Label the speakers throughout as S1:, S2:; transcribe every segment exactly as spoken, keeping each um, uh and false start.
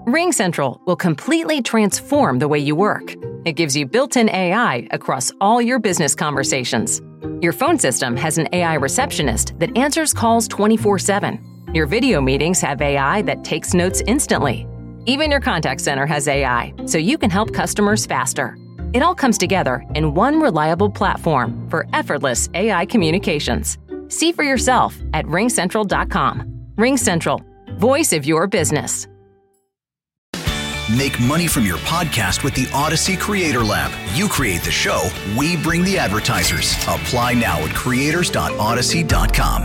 S1: RingCentral will completely transform the way you work. It gives you built-in A I across all your business conversations. Your phone system has an A I receptionist that answers calls twenty-four seven. Your video meetings have A I that takes notes instantly. Even your contact center has A I, so you can help customers faster. It all comes together in one reliable platform for effortless A I communications. See for yourself at ring central dot com. RingCentral, voice of your business.
S2: Make money from your podcast with the Odyssey Creator Lab. You create the show, we bring the advertisers. Apply now at creators dot odyssey dot com.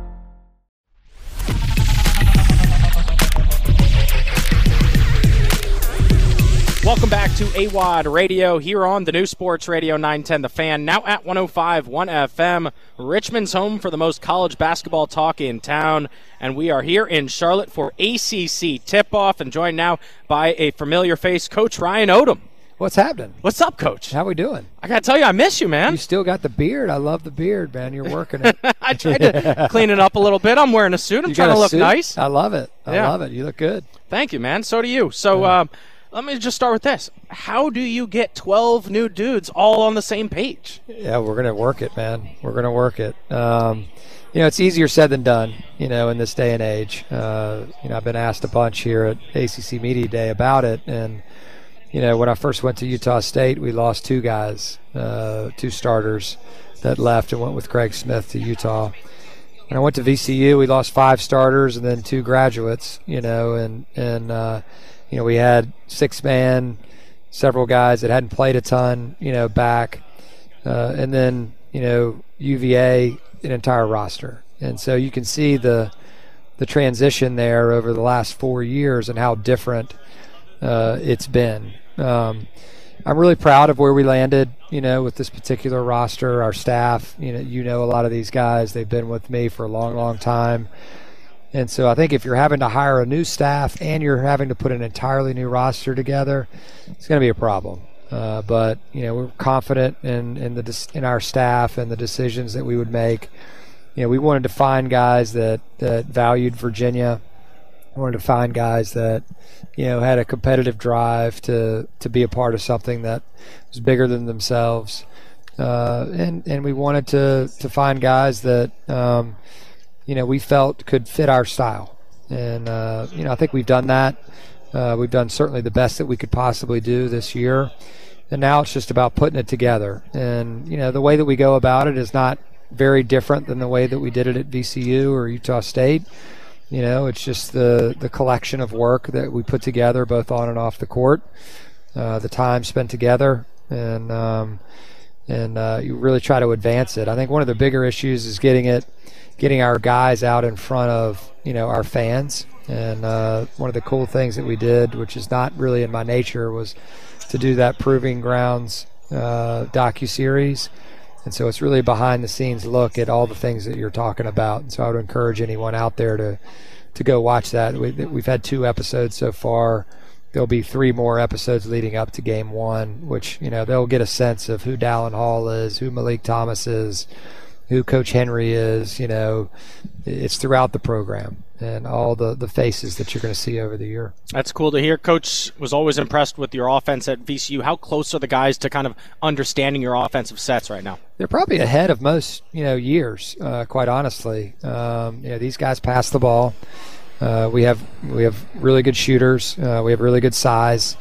S3: Welcome back to A W O D Radio here on the new Sports Radio nine ten The Fan, now at one oh five point one F M, Richmond's home for the most college basketball talk in town. And we are here in Charlotte for A C C tip-off and joined now by a familiar face, Coach Ryan Odom.
S4: What's happening?
S3: What's up, Coach?
S4: How we doing?
S3: I got to tell you, I miss you, man.
S4: You still got the beard. I love the beard, man. You're working it.
S3: I tried to clean it up a little bit. I'm wearing a suit. I'm
S4: you
S3: trying to look
S4: suit?
S3: nice.
S4: I love it. I
S3: yeah.
S4: love it. You look good.
S3: Thank you, man. So do you. So,
S4: yeah.
S3: um, let me just start with this. How do you get twelve new dudes all on the same page?
S4: Yeah, we're going to work it, man. We're going to work it. Um, you know, it's easier said than done, you know, in this day and age. Uh, you know, I've been asked a bunch here at A C C Media Day about it. And, you know, when I first went to Utah State, we lost two guys, uh, two starters that left and went with Craig Smith to Utah. When I went to V C U, we lost five starters and then two graduates, you know, and, and, uh, you know, we had six-man, several guys that hadn't played a ton, you know, back. Uh, and then, you know, U V A, an entire roster. And so you can see the the transition there over the last four years and how different uh, it's been. Um, I'm really proud of where we landed, you know, with this particular roster, our staff. You know, you know a lot of these guys. They've been with me for a long, long time. And so I think if you're having to hire a new staff and you're having to put an entirely new roster together, it's going to be a problem. Uh, but, you know, we're confident in in the in our staff and the decisions that we would make. You know, we wanted to find guys that, that valued Virginia. We wanted to find guys that, you know, had a competitive drive to, to be a part of something that was bigger than themselves. Uh, and, and we wanted to, to find guys that um, – you know, we felt could fit our style. And, uh, you know, I think we've done that. Uh, we've done certainly the best that we could possibly do this year. And now it's just about putting it together. And, you know, the way that we go about it is not very different than the way that we did it at V C U or Utah State. You know, it's just the, the collection of work that we put together both on and off the court, uh, the time spent together, and, um, and uh, you really try to advance it. I think one of the bigger issues is getting it getting our guys out in front of, you know, our fans. And uh, one of the cool things that we did, which is not really in my nature, was to do that Proving Grounds uh, docuseries. And so it's really a behind-the-scenes look at all the things that you're talking about. And so I would encourage anyone out there to, to go watch that. We, we've had two episodes so far. There'll be three more episodes leading up to game one, which, you know, they'll get a sense of who Dallin Hall is, who Malik Thomas is, who Coach Henry is. You know, it's throughout the program and all the, the faces that you're going to see over the year.
S3: That's cool to hear. Coach was always impressed with your offense at V C U. How close are the guys to kind of understanding your offensive sets right now?
S4: They're probably ahead of most, you know, years, uh, quite honestly. Um, you know, these guys pass the ball. Uh, we have we have really good shooters. Uh, we have really good size.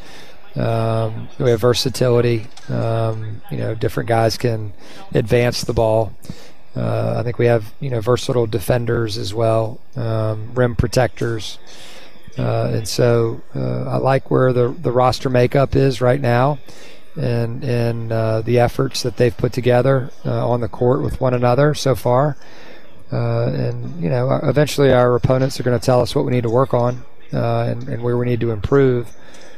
S4: Um, we have versatility. Um, you know, different guys can advance the ball. Uh, I think we have, you know, versatile defenders as well, um, rim protectors. Uh, and so uh, I like where the, the roster makeup is right now and, and uh, the efforts that they've put together uh, on the court with one another so far. Uh, and, you know, eventually our opponents are going to tell us what we need to work on uh, and, and where we need to improve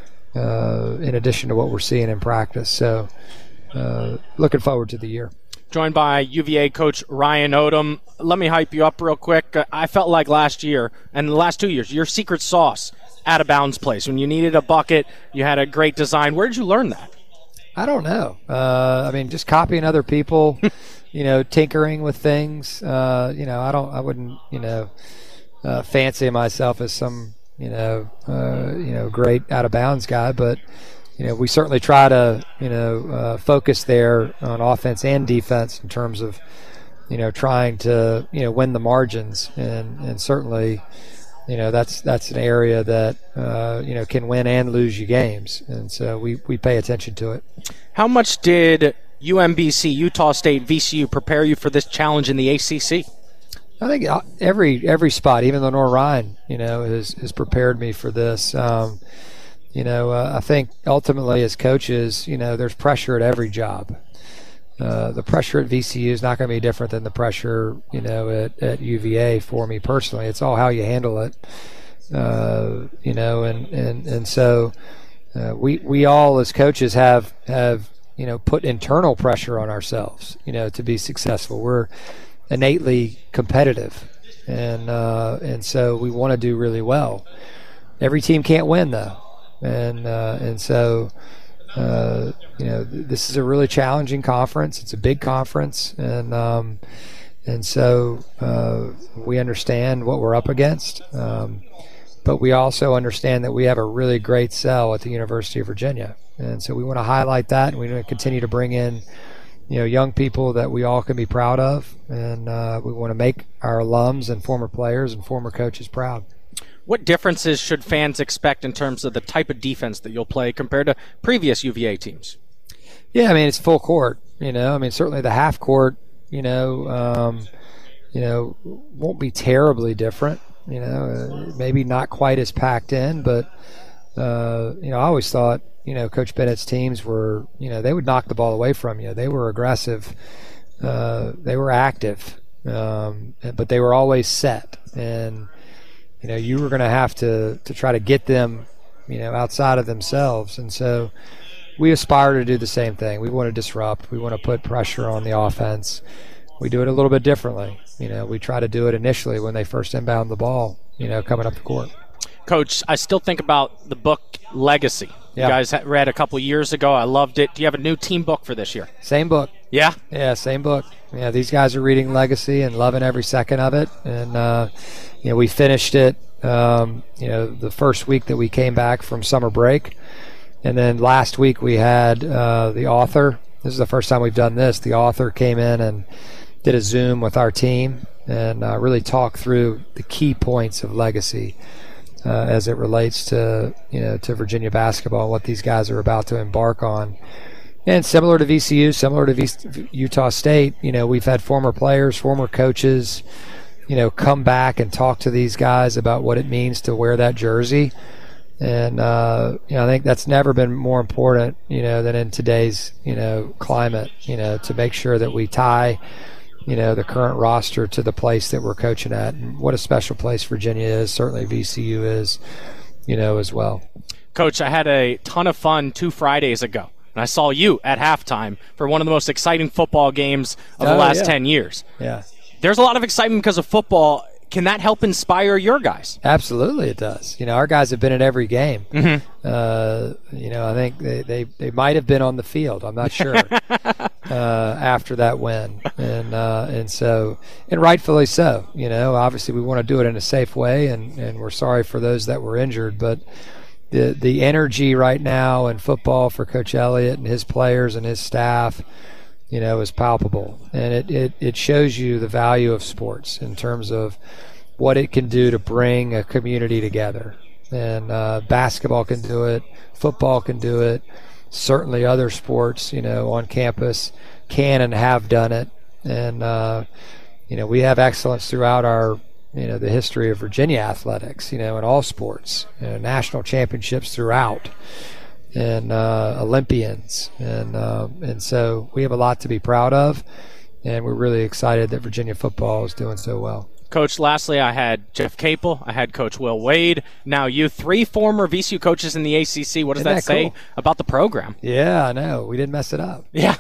S4: uh, in addition to what we're seeing in practice. So uh, looking forward to the year.
S3: Joined by U V A coach Ryan Odom. Let me hype you up real quick. I felt like last year and the last two years, your secret sauce, out of bounds place. When you needed a bucket, you had a great design. Where did you learn that?
S4: I don't know. Uh, I mean, just copying other people, you know, tinkering with things. Uh, you know, I don't, I wouldn't, you know, uh, fancy myself as some you know, uh, you know, great out of bounds guy, but you know, we certainly try to, you know, uh, focus there on offense and defense in terms of, you know, trying to, you know, win the margins, and, and certainly, you know, that's that's an area that, uh, you know, can win and lose you games, and so we, we pay attention to it.
S3: How much did U M B C, Utah State, V C U prepare you for this challenge in the A C C?
S4: I think every every spot, even Lenoir-Rhyne, you know, has, has prepared me for this. Um, You know, uh, I think ultimately as coaches, you know, there's pressure at every job. Uh, the pressure at V C U is not going to be different than the pressure, you know, at, at U V A for me personally. It's all how you handle it, uh, you know, and, and, and so uh, we we all as coaches have, have, you know, put internal pressure on ourselves, you know, to be successful. We're innately competitive, and uh, and so we want to do really well. Every team can't win, though. And uh, and so, uh, you know, th- this is a really challenging conference. It's a big conference, and um, and so uh, we understand what we're up against. Um, but we also understand that we have a really great cell at the University of Virginia, and so we want to highlight that, and we want to continue to bring in, you know, young people that we all can be proud of, and uh, we want to make our alums and former players and former coaches proud.
S3: What differences should fans expect in terms of the type of defense that you'll play compared to previous U V A teams?
S4: Yeah, I mean, it's full court, you know. I mean, certainly the half court, you know, um, you know, won't be terribly different, you know, uh, maybe not quite as packed in, but, uh, you know, I always thought, you know, Coach Bennett's teams were, you know, they would knock the ball away from you. They were aggressive. Uh, they were active, um, but they were always set. And, you know, you were going to have to to try to get them, you know, outside of themselves. And so we aspire to do the same thing. We want to disrupt. We want to put pressure on the offense. We do it a little bit differently. You know, we try to do it initially when they first inbound the ball, you know, coming up the court.
S3: Coach, I still think about the book Legacy. You
S4: yeah.
S3: guys read a couple years ago. I loved it. Do you have a new team book for this year?
S4: Same book.
S3: Yeah?
S4: Yeah, same book. Yeah, these guys are reading Legacy and loving every second of it. And, uh, you know, we finished it, um, you know, the first week that we came back from summer break. And then last week we had uh, the author. This is the first time we've done this. The author came in and did a Zoom with our team and uh, really talked through the key points of Legacy uh, as it relates to, you know, to Virginia basketball and what these guys are about to embark on. And similar to V C U, similar to v- Utah State, you know, we've had former players, former coaches, you know, come back and talk to these guys about what it means to wear that jersey. And, uh, you know, I think that's never been more important, you know, than in today's, you know, climate, you know, to make sure that we tie, you know, the current roster to the place that we're coaching at. And what a special place Virginia is, certainly V C U is, you know, as well.
S3: Coach, I had a ton of fun two Fridays ago. And I saw you at halftime for one of the most exciting football games of the
S4: oh,
S3: last
S4: yeah.
S3: ten years.
S4: Yeah.
S3: There's a lot of excitement because of football. Can that help inspire your guys?
S4: Absolutely it does. You know, our guys have been at every game.
S3: Mm-hmm.
S4: Uh, you know, I think they, they, they might have been on the field. I'm not sure uh, after that win. And uh, and so, and rightfully so. You know, obviously we want to do it in a safe way, and, and we're sorry for those that were injured. But the the energy right now in football for Coach Elliott and his players and his staff, you know, is palpable. And it, it, it shows you the value of sports in terms of what it can do to bring a community together. And uh, basketball can do it. Football can do it. Certainly other sports, you know, on campus can and have done it. And, uh, you know, we have excellence throughout our, you know, the history of Virginia athletics, you know, in all sports, you know, national championships throughout. And uh, Olympians, and uh, and so we have a lot to be proud of, and we're really excited that Virginia football is doing so well.
S3: Coach, lastly, I had Jeff Capel, I had Coach Will Wade, now you, three former V C U coaches in the A C C. What does
S4: Isn't
S3: that,
S4: that
S3: say
S4: cool?
S3: about the program?
S4: Yeah, I know. We didn't mess it up.
S3: Yeah.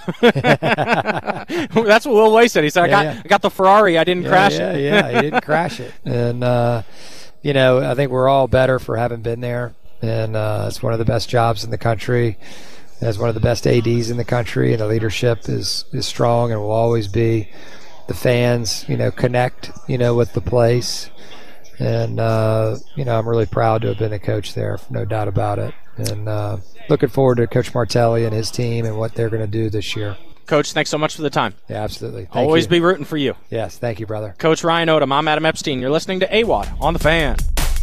S3: That's what Will Wade said. He said, I,
S4: Yeah,
S3: got,
S4: yeah.
S3: I got the Ferrari, I didn't
S4: Yeah,
S3: crash
S4: yeah,
S3: it.
S4: yeah, he didn't crash it. And, uh, you know, I think we're all better for having been there. And uh, it's one of the best jobs in the country. It's one of the best A Ds in the country, and the leadership is, is strong and will always be. The fans, you know, connect, you know, with the place. And, uh, you know, I'm really proud to have been a coach there, no doubt about it. And uh, looking forward to Coach Martelli and his team and what they're going to do this year.
S3: Coach, thanks so much for the time.
S4: Yeah, absolutely. Thank
S3: Always
S4: you.
S3: be rooting for you.
S4: Yes, thank you, brother.
S3: Coach Ryan Odom, I'm Adam Epstein. You're listening to A W O D on The Fan.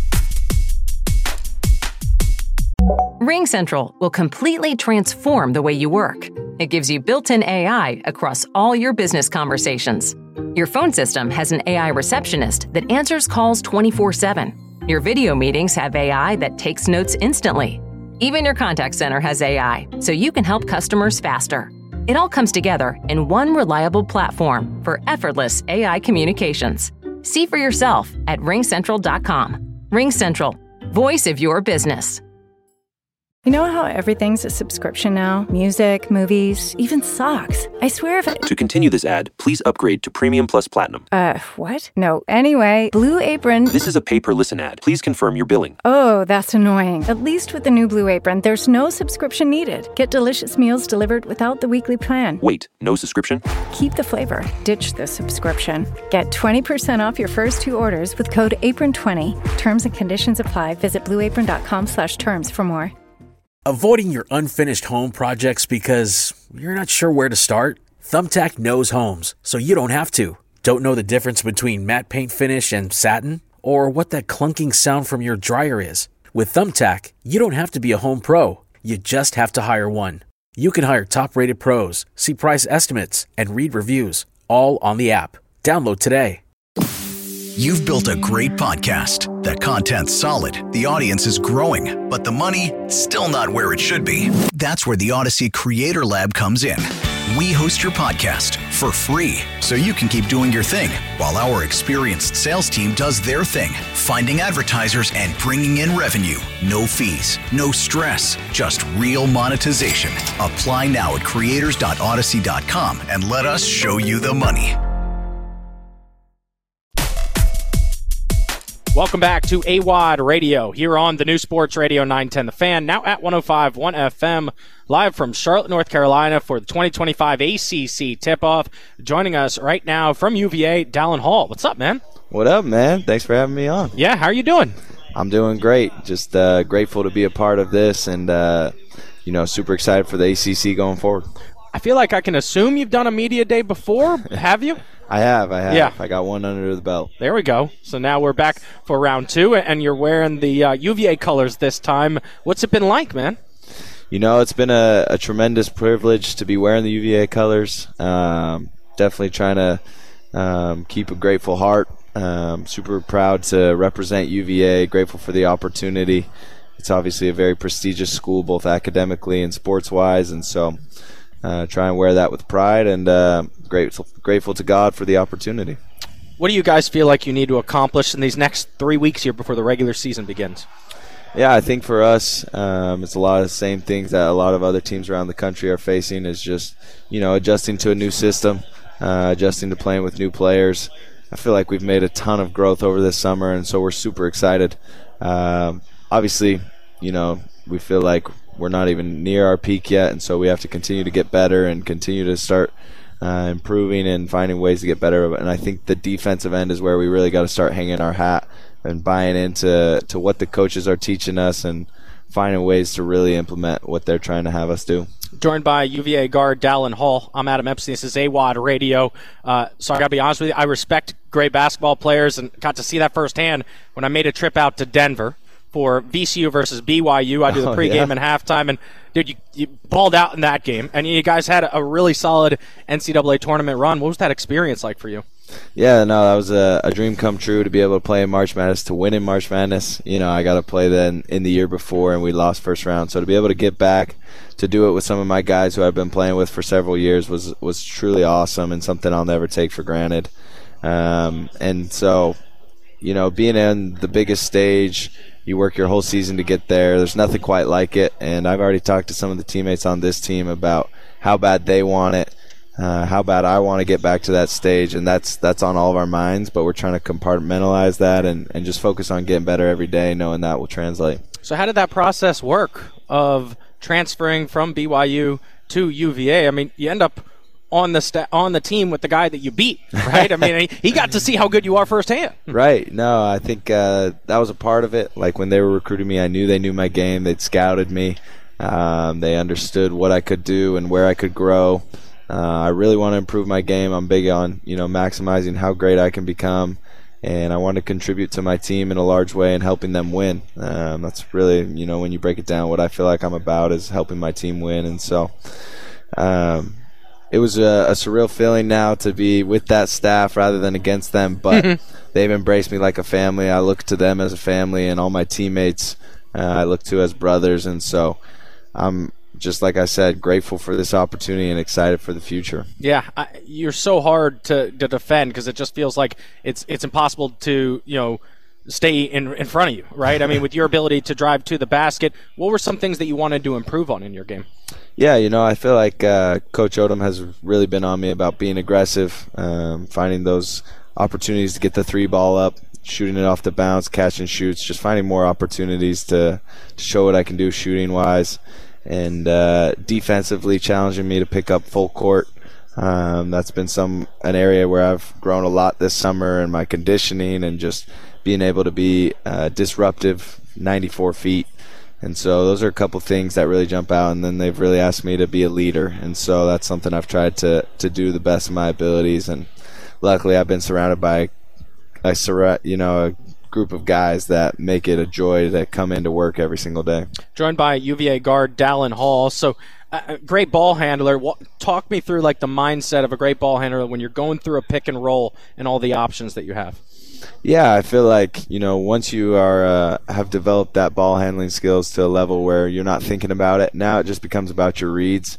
S1: RingCentral will completely transform the way you work. It gives you built-in A I across all your business conversations. Your phone system has an A I receptionist that answers calls twenty-four seven. Your video meetings have A I that takes notes instantly. Even your contact center has A I, so you can help customers faster. It all comes together in one reliable platform for effortless A I communications. See for yourself at ring central dot com. RingCentral, voice of your business.
S5: You know how everything's a subscription now? Music, movies, even socks. I swear if I...
S6: To continue this ad, please upgrade to Premium Plus Platinum.
S5: Uh, what? No, anyway, Blue Apron...
S6: This is a pay-per-listen ad. Please confirm your billing.
S5: Oh, that's annoying. At least with the new Blue Apron, there's no subscription needed. Get delicious meals delivered without the weekly plan.
S6: Wait, no subscription?
S5: Keep the flavor. Ditch the subscription. Get twenty percent off your first two orders with code apron twenty. Terms and conditions apply. Visit blue apron dot com slash terms for more.
S7: Avoiding your unfinished home projects because you're not sure where to start? Thumbtack knows homes, so you don't have to. Don't know the difference between matte paint finish and satin? Or what that clunking sound from your dryer is? With Thumbtack, you don't have to be a home pro. You just have to hire one. You can hire top-rated pros, see price estimates, and read reviews, all on the app. Download today.
S2: You've built a great podcast. The content's solid, the audience is growing, but the money, still not where it should be. That's where the Odyssey Creator Lab comes in. We host your podcast for free, so you can keep doing your thing, while our experienced sales team does their thing, finding advertisers and bringing in revenue. No fees, no stress, just real monetization. Apply now at creators dot odyssey dot com and let us show you the money.
S3: Welcome back to A W O D Radio here on the new Sports Radio nine ten The Fan, now at one oh five point one F M, live from Charlotte, North Carolina for the twenty twenty-five A C C tip-off. Joining us right now from U V A, Dallin Hall. What's up, man?
S8: What up, man? Thanks for having me on.
S3: Yeah, how are you doing?
S8: I'm doing great. Just uh, grateful to be a part of this and, uh, you know, super excited for the A C C going forward.
S3: I feel like I can assume you've done a media day before. Have you?
S8: I have, I have.
S3: Yeah.
S8: I got one under the belt.
S3: There we go. So now we're back for round two, and you're wearing the uh, U V A colors this time. What's it been like, man?
S8: You know, it's been a, a tremendous privilege to be wearing the U V A colors. Um, definitely trying to um, keep a grateful heart. Um, super proud to represent U V A, grateful for the opportunity. It's obviously a very prestigious school, both academically and sports-wise, and so uh, try and wear that with pride, and uh, grateful, grateful to God for the opportunity.
S3: What do you guys feel like you need to accomplish in these next three weeks here before the regular season begins?
S8: Yeah, I think for us, um, it's a lot of the same things that a lot of other teams around the country are facing, is just, you know, adjusting to a new system, uh, adjusting to playing with new players. I feel like we've made a ton of growth over this summer, and so we're super excited. Um, obviously, you know, we feel like we're not even near our peak yet, and so we have to continue to get better and continue to start uh, improving and finding ways to get better. And I think the defensive end is where we really got to start hanging our hat and buying into to what the coaches are teaching us and finding ways to really implement what they're trying to have us do.
S3: Joined by U V A guard Dallin Hall. I'm Adam Epstein. This is A W O D Radio. Uh, so I got to be honest with you, I respect great basketball players and got to see that firsthand when I made a trip out to Denver for V C U versus B Y U. I do the
S8: oh,
S3: pregame
S8: yeah.
S3: and halftime, and dude, you, you balled out in that game, and you guys had a really solid N C double A tournament run. What was that experience like for you?
S8: Yeah, no, that was a, a dream come true to be able to play in March Madness, to win in March Madness. You know, I got to play then in the year before, and we lost first round. So to be able to get back to do it with some of my guys who I've been playing with for several years was was truly awesome and something I'll never take for granted. Um, and so, you know, being in the biggest stage, you work your whole season to get there. There's nothing quite like it. And I've already talked to some of the teammates on this team about how bad they want it. Uh, how bad I want to get back to that stage, and that's that's on all of our minds, but we're trying to compartmentalize that and, and just focus on getting better every day, knowing that will translate.
S3: So how did that process work of transferring from B Y U to U V A? I mean, you end up on the sta- on the team with the guy that you beat, right? I mean, he, he got to see how good you are firsthand.
S8: Right. No, I think uh, that was a part of it. Like when they were recruiting me, I knew they knew my game. They'd scouted me. Um, they understood what I could do and where I could grow. Uh, I really want to improve my game. I'm big on, you know, maximizing how great I can become. And I want to contribute to my team in a large way and helping them win. Um, that's really, you know, when you break it down, what I feel like I'm about is helping my team win. And so um, it was a, a surreal feeling now to be with that staff rather than against them. But they've embraced me like a family. I look to them as a family, and all my teammates uh, I look to as brothers. And so I'm just like I said, grateful for this opportunity and excited for the future.
S3: Yeah, I, you're so hard to, to defend because it just feels like it's it's impossible to, you know, stay in in front of you, right? I mean, with your ability to drive to the basket, what were some things that you wanted to improve on in your game?
S8: Yeah, you know, I feel like uh, Coach Odom has really been on me about being aggressive, um, finding those opportunities to get the three ball up, shooting it off the bounce, catch and shoots, just finding more opportunities to, to show what I can do shooting-wise. And uh, defensively challenging me to pick up full court. Um, that's been some an area where I've grown a lot this summer in my conditioning and just being able to be uh, disruptive, ninety-four feet. And so those are a couple things that really jump out. And then they've really asked me to be a leader. And so that's something I've tried to, to do the best of my abilities. And luckily I've been surrounded by a, you know, a group of guys that make it a joy to come into work every single day.
S3: Joined by U V A guard Dallin Hall. So a great ball handler. Talk me through like the mindset of a great ball handler when you're going through a pick and roll and all the options that you have.
S8: Yeah, I feel like, you know, once you are uh, have developed that ball handling skills to a level where you're not thinking about it, now it just becomes about your reads.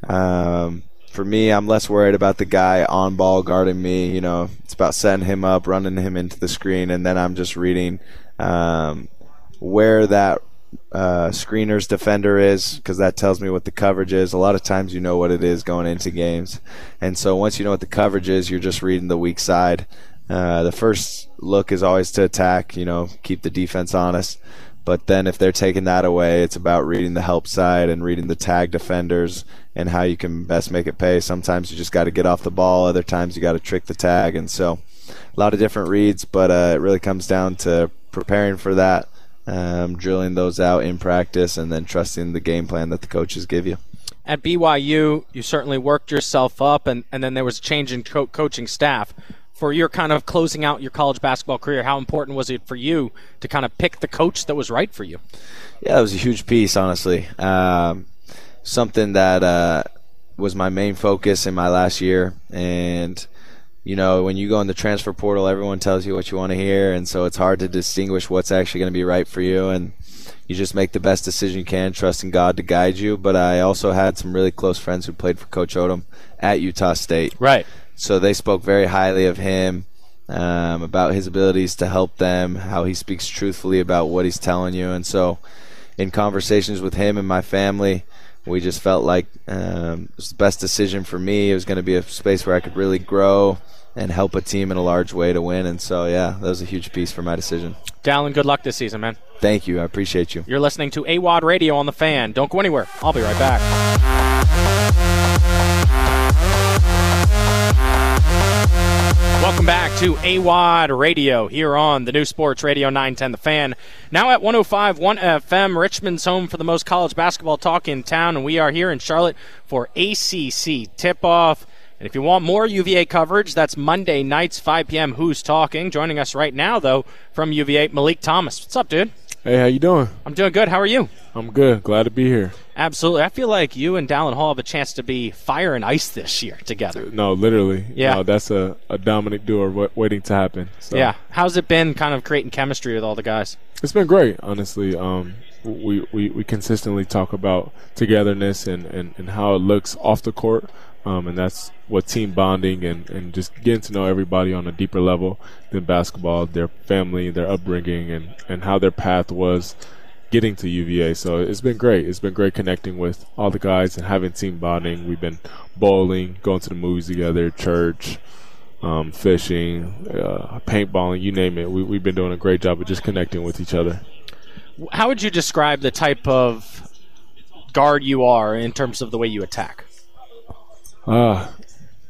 S8: Um, For me, I'm less worried about the guy on ball guarding me. You know, it's about setting him up, running him into the screen, and then I'm just reading um, where that uh, screener's defender is, because that tells me what the coverage is. A lot of times you know what it is going into games. And so once you know what the coverage is, you're just reading the weak side. Uh, the first look is always to attack, you know, keep the defense honest. But then if they're taking that away, it's about reading the help side and reading the tag defenders and how you can best make it pay. Sometimes you just got to get off the ball. Other times you got to trick the tag. And so a lot of different reads, but uh, it really comes down to preparing for that, um, drilling those out in practice, and then trusting the game plan that the coaches give you.
S3: At B Y U, you certainly worked yourself up, and, and then there was a change in co- coaching staff. For your kind of closing out your college basketball career, how important was it for you to kind of pick the coach that was right for you?
S8: Yeah, it was a huge piece, honestly. Um, something that uh, was my main focus in my last year. And, you know, when you go in the transfer portal, everyone tells you what you want to hear. And so it's hard to distinguish what's actually going to be right for you. And you just make the best decision you can, trusting God to guide you. But I also had some really close friends who played for Coach Odom at Utah State.
S3: Right.
S8: So they spoke very highly of him, um, about his abilities to help them, how he speaks truthfully about what he's telling you. And so in conversations with him and my family, we just felt like um, it was the best decision for me. It was going to be a space where I could really grow and help a team in a large way to win. And so, yeah, that was a huge piece for my decision.
S3: Dallin, good luck this season, man.
S8: Thank you. I appreciate you.
S3: You're listening to A W O D Radio on The Fan. Don't go anywhere. I'll be right back. Welcome back to A W O D Radio here on the new Sports Radio nine ten The Fan. Now at one oh five point one F M, Richmond's home for the most college basketball talk in town, and we are here in Charlotte for A C C tip-off. And if you want more U V A coverage, that's Monday nights, five p.m. Who's Talking? Joining us right now, though, from U V A, Malik Thomas. What's up, dude?
S9: Hey, how you doing?
S3: I'm doing good. How are you?
S9: I'm good. Glad to be here.
S3: Absolutely. I feel like you and Dallin Hall have a chance to be fire and ice this year together.
S9: No, literally.
S3: Yeah.
S9: No, that's a, a Dominic duo w- waiting to happen. So.
S3: Yeah. How's it been kind of creating chemistry with all the guys?
S9: It's been great, honestly. Um, we, we, we consistently talk about togetherness and, and, and how it looks off the court. Um, and that's what team bonding and, and just getting to know everybody on a deeper level than basketball, their family, their upbringing, and, and how their path was getting to U V A. So it's been great. It's been great connecting with all the guys and having team bonding. We've been bowling, going to the movies together, church, um, fishing, uh, paintballing, you name it. We, we've been doing a great job of just connecting with each other.
S3: How would you describe the type of guard you are in terms of the way you attack?
S9: Uh,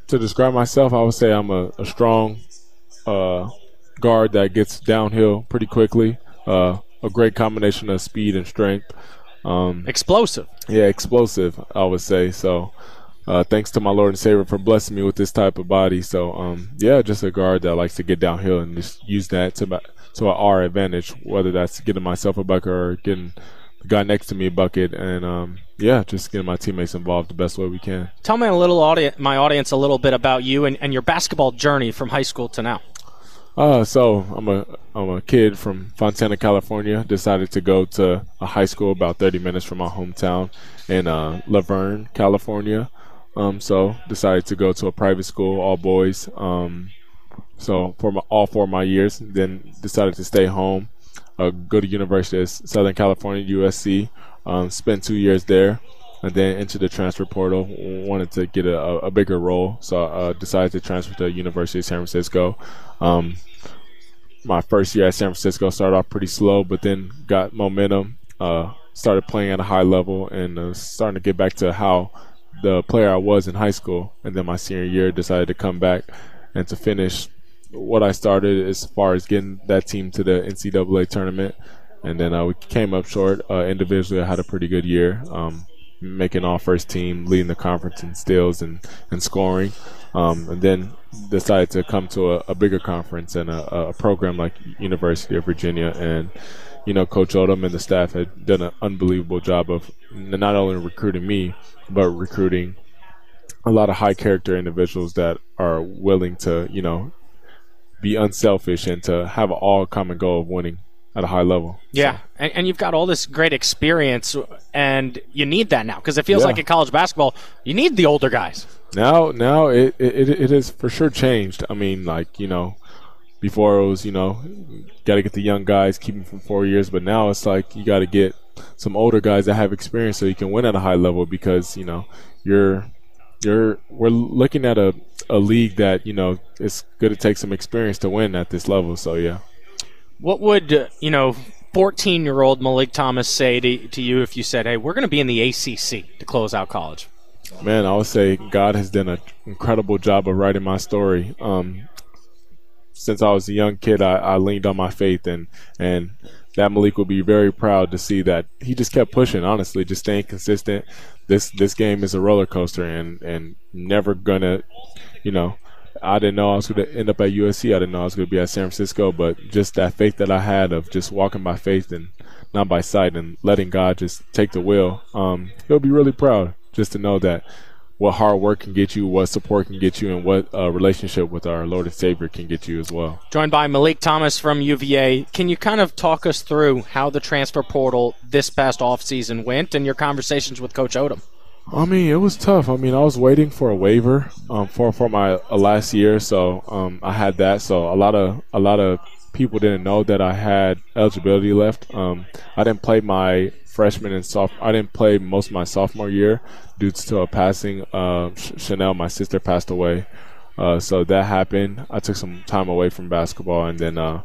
S9: to describe myself, I would say I'm a, a strong uh, guard that gets downhill pretty quickly. Uh, a great combination of speed and strength. Um,
S3: explosive.
S9: Yeah, explosive, I would say. So uh, thanks to my Lord and Savior for blessing me with this type of body. So, um, yeah, just a guard that likes to get downhill and just use that to, my, to our advantage, whether that's getting myself a bucket or getting the guy next to me a bucket. And, um, yeah, just getting my teammates involved the best way we can.
S3: Tell me a little audi- my audience a little bit about you and, and your basketball journey from high school to now.
S9: Uh, so I'm a I'm a kid from Fontana, California. Decided to go to a high school about thirty minutes from my hometown in uh, Laverne, California. Um, so decided to go to a private school, all boys. Um, so for my, all four of my years, then decided to stay home, uh, go to University of Southern California, U S C. Um, spent two years there, and then into the transfer portal. Wanted to get a, a bigger role, so I uh, decided to transfer to University of San Francisco. Um, my first year at San Francisco started off pretty slow, but then got momentum, uh, started playing at a high level, and uh, starting to get back to how the player I was in high school. And then my senior year decided to come back and to finish what I started as far as getting that team to the N C double A tournament. And then uh, we came up short. Uh, individually, I had a pretty good year, um, making all first team, leading the conference in steals and, and scoring. Um, and then decided to come to a, a bigger conference and a, a program like University of Virginia. And, you know, Coach Odom and the staff had done an unbelievable job of not only recruiting me, but recruiting a lot of high-character individuals that are willing to, you know, be unselfish and to have an all-common goal of winning at a high level.
S3: Yeah, so. and, and you've got all this great experience, and you need that now because it feels yeah. like in college basketball, you need the older guys.
S9: Now, now it it it has for sure changed. I mean, like, you know, before it was, you know, got to get the young guys, keep them for four years, but now it's like you got to get some older guys that have experience so you can win at a high level because, you know, you're you're we're looking at a a league that, you know, it's going to take some experience to win at this level. So yeah.
S3: What would, uh, you know, fourteen-year-old Malik Thomas say to, to you if you said, hey, we're going to be in the A C C to close out college?
S9: Man, I would say God has done an incredible job of writing my story. Um, since I was a young kid, I, I leaned on my faith, and, and that Malik will be very proud to see that he just kept pushing, honestly, just staying consistent. This this game is a roller coaster and, and never going to, you know, I didn't know I was going to end up at U S C. I didn't know I was going to be at San Francisco, but just that faith that I had of just walking by faith and not by sight and letting God just take the wheel, um, he'll be really proud just to know that what hard work can get you, what support can get you, and what uh, relationship with our Lord and Savior can get you as well.
S3: Joined by Malik Thomas from U V A. Can you kind of talk us through how the transfer portal this past offseason went and your conversations with Coach Odom?
S9: I mean, it was tough. I mean, I was waiting for a waiver um, for for my uh, last year, so um, I had that. So a lot of a lot of people didn't know that I had eligibility left. Um, I didn't play my freshman and sophomore. I didn't play most of my sophomore year due to a passing. Uh, Chanel, my sister, passed away, uh, so that happened. I took some time away from basketball, and then uh,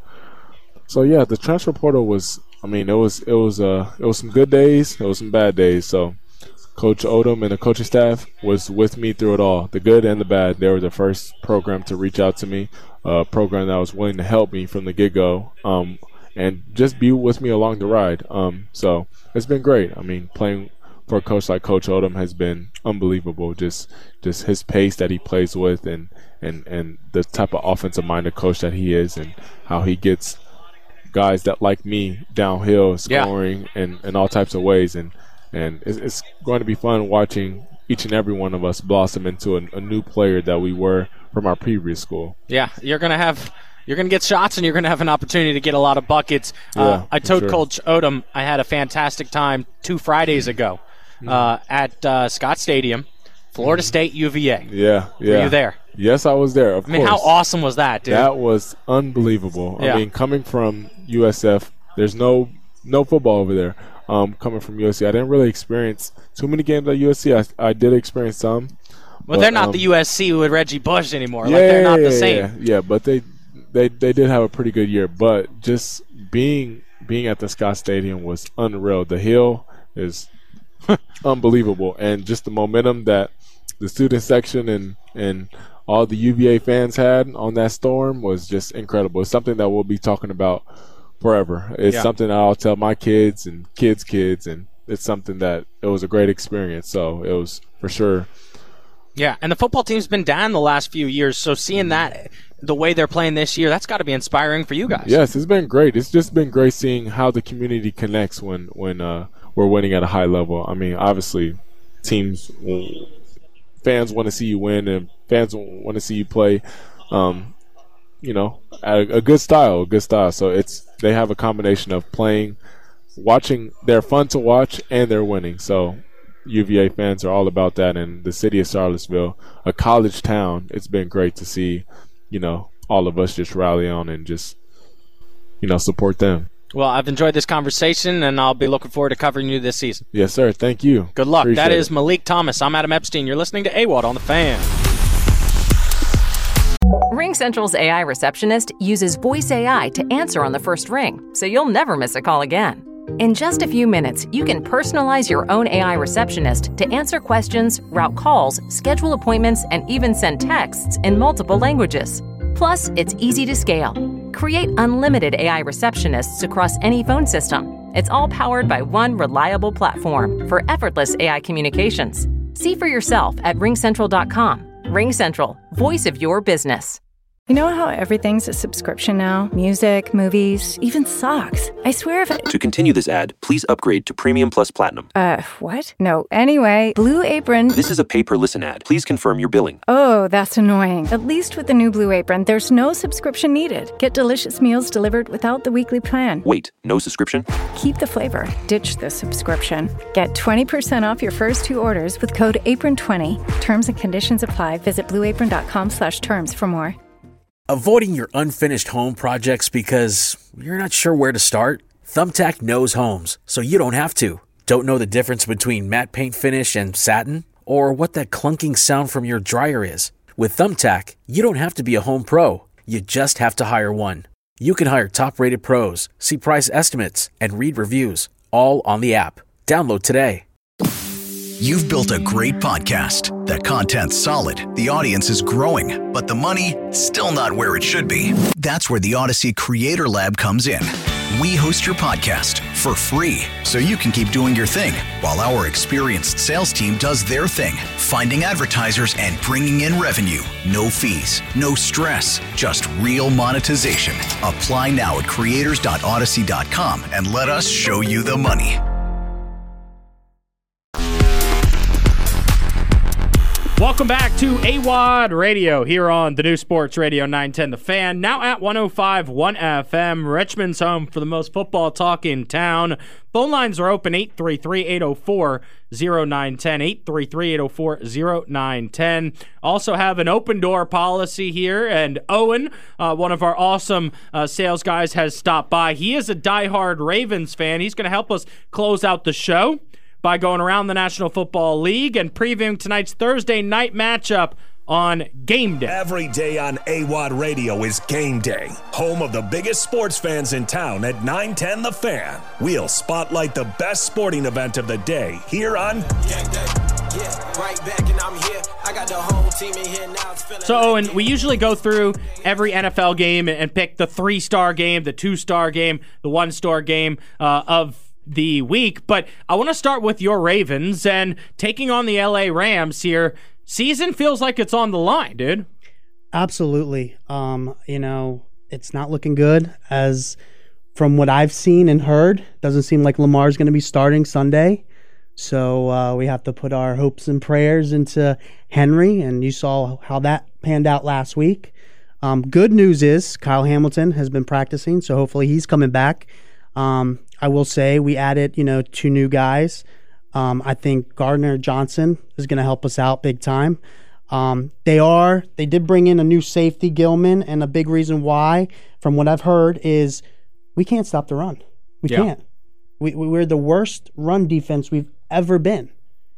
S9: so yeah, the transfer portal was. I mean, it was it was uh it was some good days, it was some bad days. So Coach Odom and the coaching staff was with me through it all, the good and the bad. They were the first program to reach out to me, a program that was willing to help me from the get-go, um, and just be with me along the ride. Um, so it's been great. I mean, playing for a coach like Coach Odom has been unbelievable. Just just his pace that he plays with, and, and, and the type of offensive-minded coach that he is, and how he gets guys that like me downhill scoring yeah. and, and all types of ways. And And it's, it's going to be fun watching each and every one of us blossom into a, a new player that we were from our previous school.
S3: Yeah, you're going to have you're going to get shots and you're going to have an opportunity to get a lot of buckets.
S9: Yeah,
S3: uh, I told
S9: sure.
S3: Coach Odom I had a fantastic time two Fridays ago mm-hmm. uh, at uh, Scott Stadium, Florida mm-hmm. State U V A.
S9: Yeah, yeah.
S3: Were you there?
S9: Yes, I was there, of
S3: I mean,
S9: course.
S3: how awesome was that, dude?
S9: That was unbelievable.
S3: Yeah.
S9: I mean, coming from U S F, there's no no football over there. Um, coming from U S C, I didn't really experience too many games at U S C. I, I did experience some.
S3: Well,
S9: but,
S3: they're not
S9: um,
S3: the U S C with Reggie Bush anymore.
S9: Yeah,
S3: like they're not
S9: yeah,
S3: the same.
S9: Yeah, yeah, but they, they they did have a pretty good year. But just being being at the Scott Stadium was unreal. The hill is unbelievable, and just the momentum that the student section and and all the U V A fans had on that storm was just incredible. It's something that we'll be talking about forever. It's
S3: yeah.
S9: something that I'll tell my kids and kids' kids, and it's something that it was a great experience. So it was for sure.
S3: Yeah, and the football team's been down the last few years, so seeing that, the way they're playing this year, that's got to be inspiring for you guys.
S9: Yes, it's been great. It's just been great seeing how the community connects when, when uh, we're winning at a high level. I mean, obviously, teams, fans want to see you win, and fans want to see you play, um, you know, at a, a good style, a good style. So it's they have a combination of playing, watching, they're fun to watch, and they're winning. So U V A fans are all about that, and the city of Charlottesville, a college town, it's been great to see, you know, all of us just rally on and just, you know, support them.
S3: Well, I've enjoyed this conversation, and I'll be looking forward to covering you this season.
S9: Yes, sir. Thank you.
S3: Good luck.
S9: Appreciate
S3: that is
S9: it.
S3: Malik Thomas. I'm Adam Epstein. You're listening to A W O D on The Fan.
S1: RingCentral's A I receptionist uses voice A I to answer on the first ring, so you'll never miss a call again. In just a few minutes, you can personalize your own A I receptionist to answer questions, route calls, schedule appointments, and even send texts in multiple languages. Plus, it's easy to scale. Create unlimited A I receptionists across any phone system. It's all powered by one reliable platform for effortless A I communications. See for yourself at ring central dot com. RingCentral, voice of your business.
S5: You know how everything's a subscription now? Music, movies, even socks. I swear if I...
S6: To continue this ad, please upgrade to Premium Plus Platinum.
S5: Uh, what? No, anyway, Blue Apron...
S6: This is a pay-per-listen ad. Please confirm your billing.
S5: Oh, that's annoying. At least with the new Blue Apron, there's no subscription needed. Get delicious meals delivered without the weekly plan.
S6: Wait, no subscription?
S5: Keep the flavor. Ditch the subscription. Get twenty percent off your first two orders with code apron twenty. Terms and conditions apply. Visit blue apron dot com slash terms for more.
S7: Avoiding your unfinished home projects because you're not sure where to start? Thumbtack knows homes, so you don't have to. Don't know the difference between matte paint finish and satin? Or what that clunking sound from your dryer is? With Thumbtack, you don't have to be a home pro. You just have to hire one. You can hire top-rated pros, see price estimates, and read reviews, all on the app. Download today.
S2: You've built a great podcast. That content's solid, the audience is growing, but the money, still not where it should be. That's where the Odyssey Creator Lab comes in. We host your podcast for free, so you can keep doing your thing, while our experienced sales team does their thing, finding advertisers and bringing in revenue. No fees, no stress, just real monetization. Apply now at creators dot odyssey dot com and let us show you the money.
S3: Welcome back to A W O D Radio here on the new Sports Radio nine ten The Fan. Now at one oh five point one F M, Richmond's home for the most football talk in town. Phone lines are open, eight three three, eight oh four, oh nine one oh, eight three three, eight oh four, oh nine one oh. Also have an open door policy here, and Owen, uh, one of our awesome uh, sales guys, has stopped by. He is a diehard Ravens fan. He's going to help us close out the show by going around the National Football League and previewing tonight's Thursday night matchup on Game Day.
S10: Every day on A W O D Radio is Game Day, home of the biggest sports fans in town at nine ten The Fan. We'll spotlight the best sporting event of the day here on Game Day. Yeah, right back and I'm here. I got the whole team in here now. It's feeling
S3: so, Owen, we usually go through every N F L game and pick the three-star game, the two-star game, the one-star game uh, of the week, but I want to start with your Ravens and taking on the L A Rams here. Season feels like it's on the line, dude.
S11: Absolutely. Um, you know, it's not looking good as from what I've seen and heard. Doesn't seem like Lamar's going to be starting Sunday. So uh, we have to put our hopes and prayers into Henry, and you saw how that panned out last week. Um, good news is Kyle Hamilton has been practicing, so hopefully he's coming back. Um, I will say we added, you know, two new guys. Um, I think Gardner Johnson is going to help us out big time. Um, they are, they did bring in a new safety, Gilman, and a big reason why, from what I've heard, is we can't stop the run. We
S3: yeah.
S11: can't. We, we're the worst run defense we've ever been.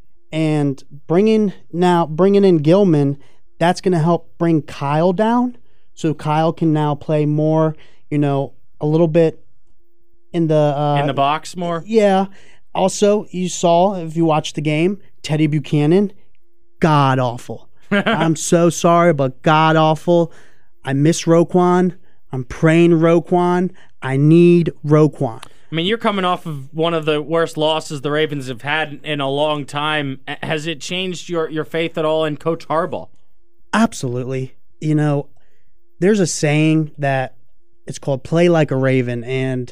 S11: And bringing now, bringing in Gilman, that's going to help bring Kyle down. So Kyle can now play more, you know, a little bit in the uh,
S3: in the box more.
S11: Yeah. Also, you saw, if you watched the game, Teddy Buchanan, god awful. I'm so sorry, but god awful. I miss Roquan. I'm praying Roquan. I need Roquan.
S3: I mean, you're coming off of one of the worst losses the Ravens have had in a long time. Has it changed your, your faith at all in Coach Harbaugh?
S11: Absolutely. You know, there's a saying that it's called play like a Raven, and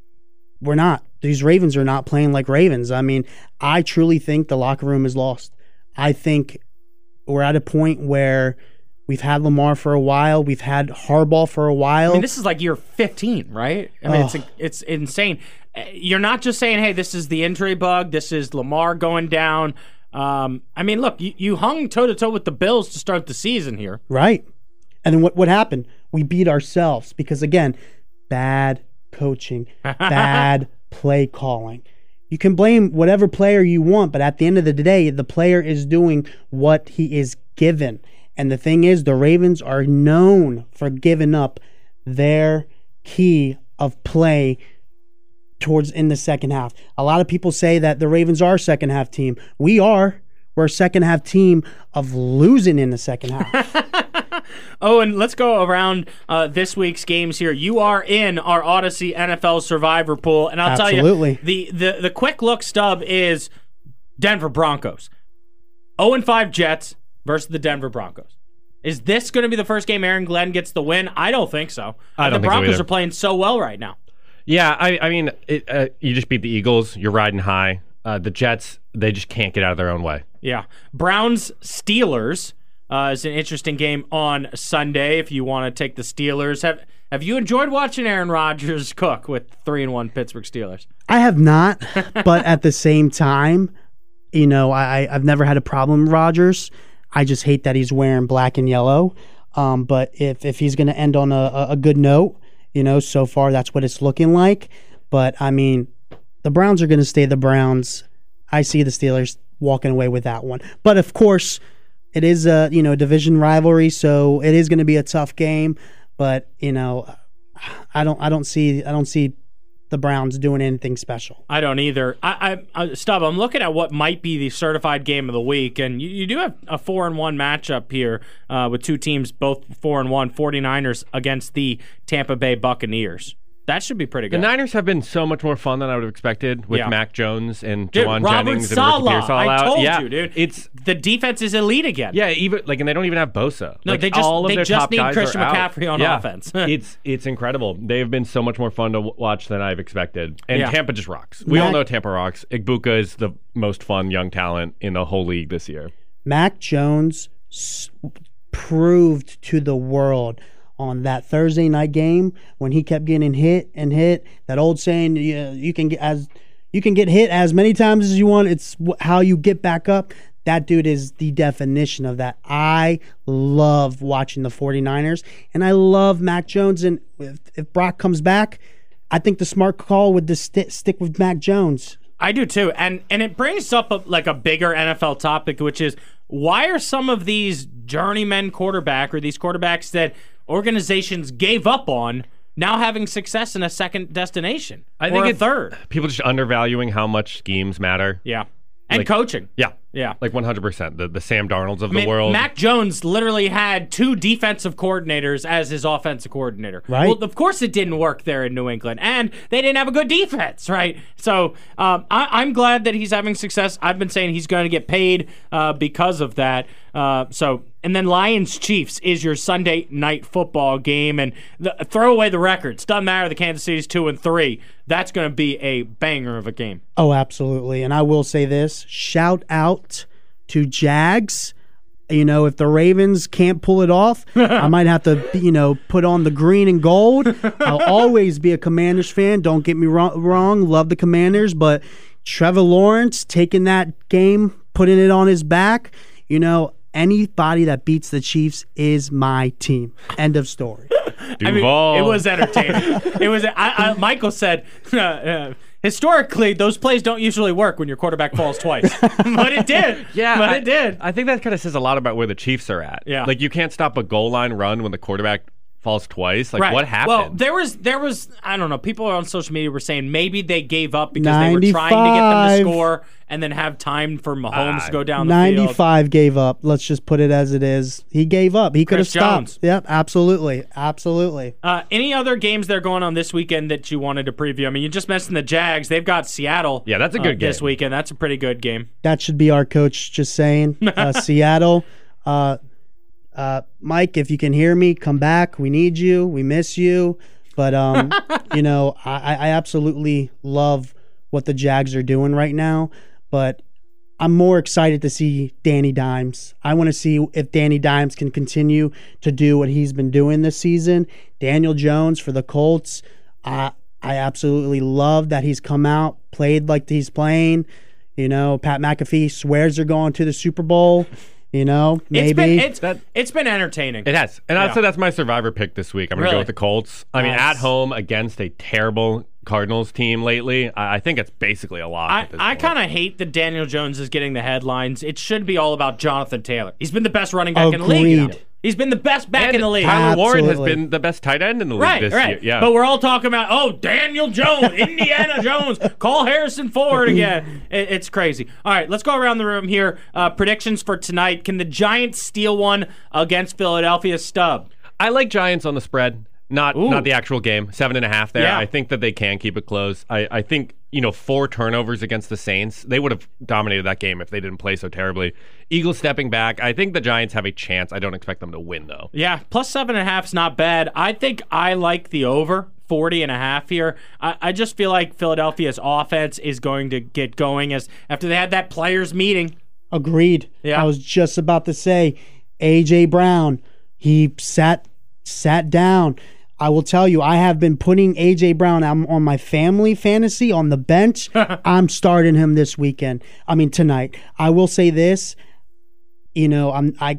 S11: we're not. These Ravens are not playing like Ravens. I mean, I truly think the locker room is lost. I think we're at a point where we've had Lamar for a while. We've had Harbaugh for a while.
S3: I mean, this is like year fifteen, right? I mean, oh. it's it's insane. You're not just saying, hey, this is the injury bug. This is Lamar going down. Um, I mean, look, you, you hung toe-to-toe with the Bills to start the season here.
S11: Right. And then what, what happened? We beat ourselves because, again, bad coaching, bad play calling. You can blame whatever player you want, but at the end of the day, the player is doing what he is given. And the thing is, the Ravens are known for giving up their key of play towards in the second half. A lot of people say that the Ravens are a second half team. We are. We're a second half team of losing in the second half.
S3: Oh, and let's go around uh, this week's games here. You are in our Odyssey N F L Survivor Pool, and I'll
S11: Absolutely.
S3: tell you, the, the, the quick look stub is Denver Broncos. oh and five Jets versus the Denver Broncos. Is this going to be the first game Aaron Glenn gets the win? I don't think so.
S12: I don't
S3: the
S12: think
S3: Broncos
S12: so
S3: are playing so well right now.
S12: Yeah, I, I mean, it, uh, you just beat the Eagles. You're riding high. Uh, the Jets, they just can't get out of their own way.
S3: Yeah. Browns-Steelers uh, is an interesting game on Sunday if you want to take the Steelers. Have Have you enjoyed watching Aaron Rodgers cook with three and one Pittsburgh Steelers?
S11: I have not, but at the same time, you know, I, I've never had a problem with Rodgers. I just hate that he's wearing black and yellow. Um, but if, if he's going to end on a, a good note, you know, so far that's what it's looking like. But, I mean, the Browns are going to stay the Browns. I see the Steelers walking away with that one. But, of course, it is a, you know, division rivalry, so it is going to be a tough game. But, you know, I don't I don't see I don't see the Browns doing anything special.
S3: I don't either. I, I, I Stubb, I'm looking at what might be the certified game of the week, and you, you do have a four and one matchup here uh, with two teams both four and one, 49ers against the Tampa Bay Buccaneers. That should be pretty good.
S12: The Niners have been so much more fun than I would have expected with
S3: yeah.
S12: Mac Jones and
S3: dude,
S12: Jawan
S3: Robert
S12: Jennings
S3: Saleh,
S12: and Ricky Pearsall
S3: I
S12: out.
S3: told
S12: yeah,
S3: you, dude.
S12: It's
S3: the defense is elite again.
S12: Yeah, even like, and they don't even have Bosa.
S3: No,
S12: like,
S3: they just
S12: all of
S3: they
S12: their
S3: just
S12: top
S3: need
S12: guys
S3: Christian
S12: are
S3: McCaffrey
S12: out.
S3: on
S12: yeah.
S3: offense.
S12: it's it's incredible. They have been so much more fun to w- watch than I've expected. And
S3: yeah.
S12: Tampa just rocks. We
S11: Mac,
S12: all know Tampa rocks. Igbuka is the most fun young talent in the whole league this year.
S11: Mac Jones s- proved to the world on that Thursday night game when he kept getting hit and hit. That old saying, you, you can get as you can get hit as many times as you want. It's how you get back up. That dude is the definition of that. I love watching the 49ers, and I love Mac Jones. And if, if Brock comes back, I think the smart call would to st- stick with Mac Jones.
S3: I do too, and and it brings up a, like a bigger N F L topic, which is why are some of these journeyman quarterback or these quarterbacks that organizations gave up on now having success in a second destination
S12: I
S3: or
S12: think
S3: a
S12: it's
S3: third?
S12: People just undervaluing how much schemes matter.
S3: Yeah, and
S12: like,
S3: coaching.
S12: Yeah,
S3: yeah,
S12: like one hundred percent. The the Sam Darnolds of
S3: I mean,
S12: the world.
S3: Mac Jones literally had two defensive coordinators as his offensive coordinator.
S11: Right.
S3: Well, of course it didn't work there in New England, and they didn't have a good defense, right? So um, I, I'm glad that he's having success. I've been saying he's going to get paid uh, because of that. Uh, so. And then Lions-Chiefs is your Sunday night football game. And the, throw away the records. Doesn't matter. The Kansas City's two and three. That's going to be a banger of a game.
S11: Oh, absolutely. And I will say this. Shout out to Jags. You know, if the Ravens can't pull it off, I might have to, you know, put on the green and gold. I'll always be a Commanders fan. Don't get me wrong. wrong. Love the Commanders. But Trevor Lawrence taking that game, putting it on his back, you know, anybody that beats the Chiefs is my team. End of story.
S3: I mean, it was entertaining. it was. I, I, Michael said, uh, uh, historically, those plays don't usually work when your quarterback falls twice, but it did.
S12: Yeah,
S3: but
S12: I,
S3: it did.
S12: I think that kind of says a lot about where the Chiefs are at.
S3: Yeah,
S12: like you can't stop a goal line run when the quarterback falls twice. Like,
S3: right.
S12: what happened?
S3: Well, there was, there was, I don't know, people on social media were saying maybe they gave up because they were trying to get them to score and then have time for Mahomes uh, to go down the field.
S11: ninety-five gave up. Let's just put it as it is. He gave up. He could have stopped.
S3: Jones.
S11: Yep, absolutely. Absolutely.
S3: Uh, any other games that are going on this weekend that you wanted to preview? I mean, you just mentioned the Jags. They've got Seattle.
S12: Yeah, that's a good
S3: uh,
S12: game.
S3: This weekend. That's a pretty good game.
S11: That should be our coach just saying. Uh, Seattle. Uh, uh, Mike, if you can hear me, come back. We need you. We miss you. But, um, you know, I, I absolutely love what the Jags are doing right now. But I'm more excited to see Danny Dimes. I want to see if Danny Dimes can continue to do what he's been doing this season. Daniel Jones for the Colts. Uh, I absolutely love that he's come out, played like he's playing. You know, Pat McAfee swears they're going to the Super Bowl. You know, maybe.
S3: It's been, it's, that, it's been entertaining.
S12: It has. And
S3: yeah.
S12: I'd say that's my survivor pick this week. I'm going to
S3: really?
S12: go with the Colts. I nice. mean, at home against a terrible Cardinals team lately, I, I think it's basically a lock.
S3: I,
S12: at this
S3: I kind of
S12: point.
S3: hate that Daniel Jones is getting the headlines. It should be all about Jonathan Taylor. He's been the best running back
S11: Agreed.
S3: in the league now. He's been the best back
S12: and
S3: in the league.
S12: Tyler Warren
S11: Absolutely.
S12: has been the best tight end in the league
S3: right,
S12: this
S3: right.
S12: year. Yeah.
S3: But we're all talking about, oh, Daniel Jones, Indiana Jones, call Harrison Ford again. It, it's crazy. All right, let's go around the room here. Uh, predictions for tonight. Can the Giants steal one against Philadelphia? Stub.
S12: I like Giants on the spread. Not
S3: Ooh.
S12: not the actual game. Seven and a half there.
S3: Yeah.
S12: I think that they can keep it close. I, I think, you know, four turnovers against the Saints. They would have dominated that game if they didn't play so terribly. Eagles stepping back. I think the Giants have a chance. I don't expect them to win, though.
S3: Yeah, plus seven and a half is not bad. I think I like the over. forty and a half here. I, I just feel like Philadelphia's offense is going to get going as after they had that players meeting.
S11: Agreed.
S3: Yeah.
S11: I was just about to say, A J Brown, he sat sat down. I will tell you, I have been putting A J Brown on, on my family fantasy on the bench. I'm starting him this weekend. I mean, tonight. I will say this. You know, I'm I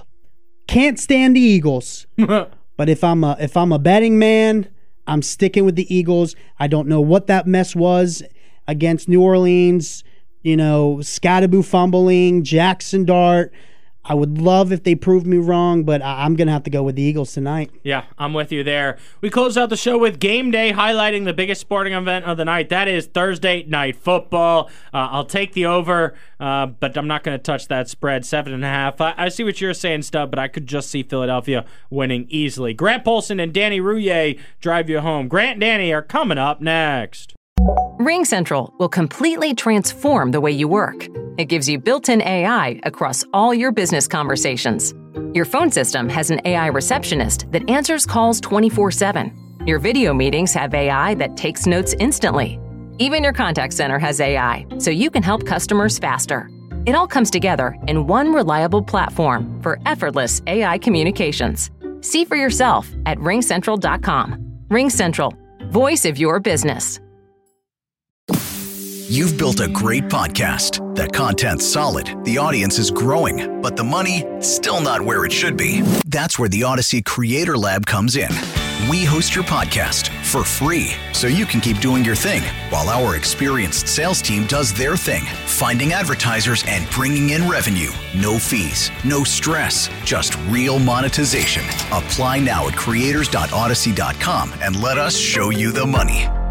S11: can't stand the Eagles, but if I'm a if I'm a betting man, I'm sticking with the Eagles. I don't know what that mess was against New Orleans. You know, Scatterboo fumbling, Jackson Dart. I would love if they proved me wrong, but I- I'm going to have to go with the Eagles tonight.
S3: Yeah, I'm with you there. We close out the show with Game Day, highlighting the biggest sporting event of the night. That is Thursday Night Football. Uh, I'll take the over, uh, but I'm not going to touch that spread, seven and a half. I-, I see what you're saying, Stub, but I could just see Philadelphia winning easily. Grant Polson and Danny Rouillet drive you home. Grant and Danny are coming up next.
S1: RingCentral will completely transform the way you work. It gives you built-in A I across all your business conversations. Your phone system has an A I receptionist that answers calls twenty-four seven. Your video meetings have A I that takes notes instantly. Even your contact center has A I, so you can help customers faster. It all comes together in one reliable platform for effortless A I communications. See for yourself at ring central dot com. RingCentral, voice of your business.
S2: You've built a great podcast. That content's solid, the audience is growing, but the money, still not where it should be. That's where the Odyssey Creator Lab comes in. We host your podcast for free, so you can keep doing your thing, while our experienced sales team does their thing, finding advertisers and bringing in revenue. No fees, no stress, just real monetization. Apply now at creators dot odyssey dot com and let us show you the money.